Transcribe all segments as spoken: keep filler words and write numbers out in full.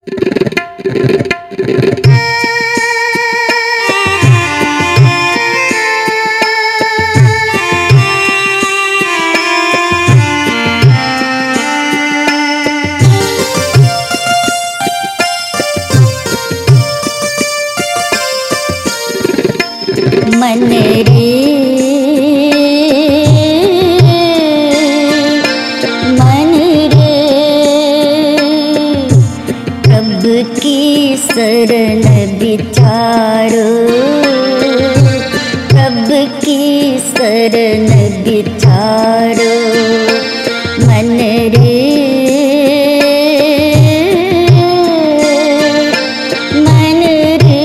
मन रे मन रे प्रभु की शरण विचारो, प्रभु की शरण विचारो। मन रे मन रे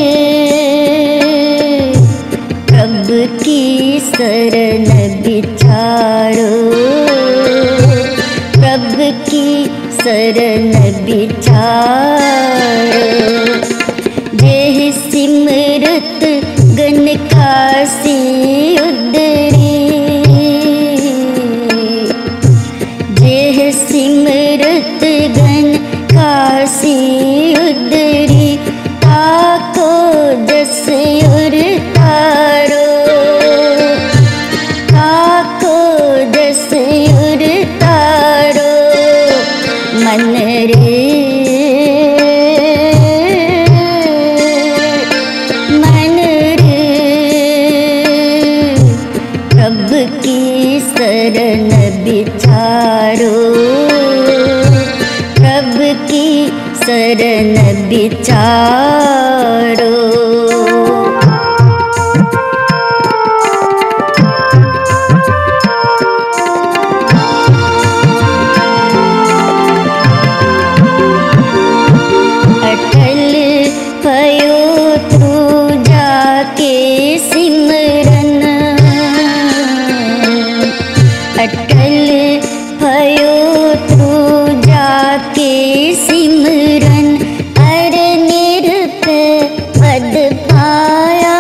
प्रभु की शरण विचारो, प्रभु की शरण विचारो। जेह सिमरत गण कासी उदरी, जेह सिमरत गण कासी उदरी। ताको जस उर तारो, ताको जस उर तारो। मन रे मन रे प्रभु की शरण विचारो, प्रभु की शरण विचारो। अटल भयो तू जाके सिमरन, अटल भयो तू जाके सिमरन। अर निरपै पद पाया,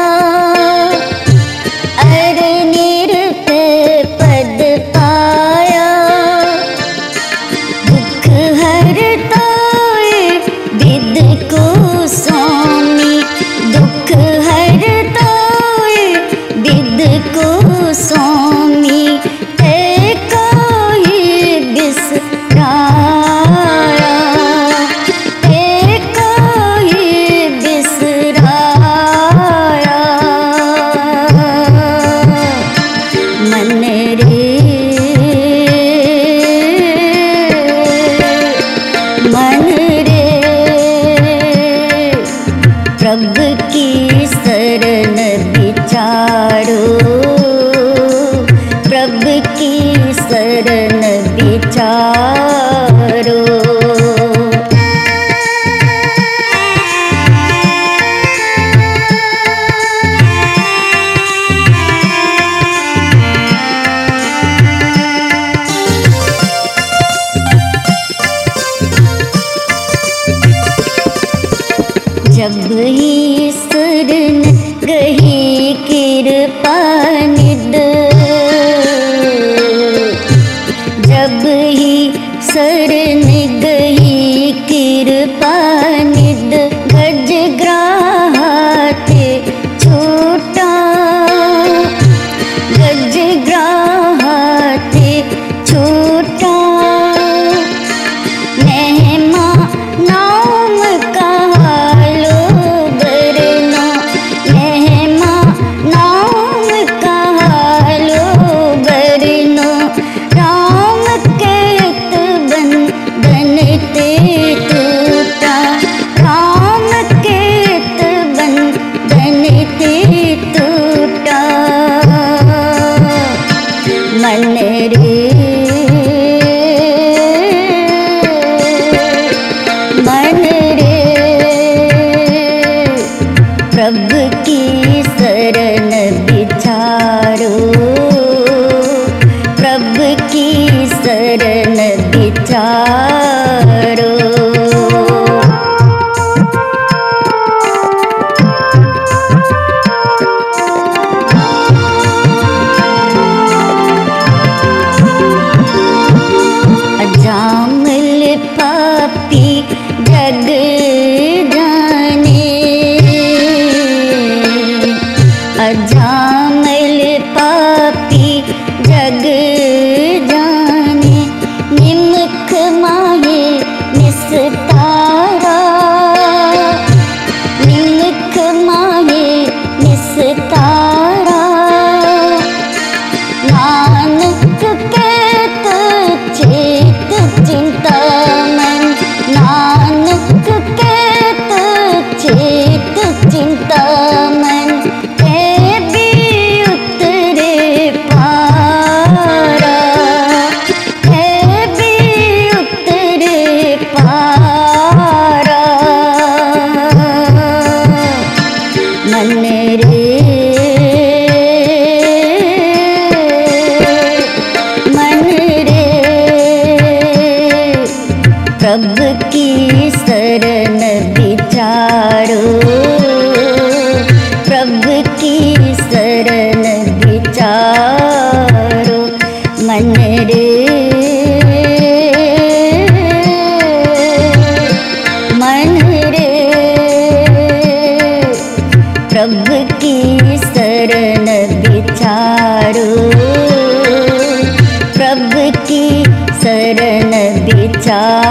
अर निरपै पद पाया। दुख हरताए विद को स्वामी, दुख हरताए विद को स्वामी। ते काहे बिसराया, ते काहे बिसराया। मन रे मन रे प्रभु की शरण विचारो, प्रभु की शरण विचारो। जब ही शरण गही कृपा निध, जब ही शरण गही कृपा निध। गज ग्राहते छूटा, गज ग्राहते छूटा। नेमा नाम कहालो बरना, नेमा नाम कहालो बरना। राम कहत बंधन ते टूटा, राम कहत बंधन ते टूटा। मन रे मन रे प्रभु की शरण विचारो, प्रभु की शरण विचारो। अजामिल पापी जग चिंता मन है भी उतरे पारा, है भी उतरे पारा। मन रे मन रे प्रभु की शरण विचारो, प्रभु की शरण विचारो। मन रे मन रे प्रभु की शरण विचारो, प्रभु की शरण विचारो।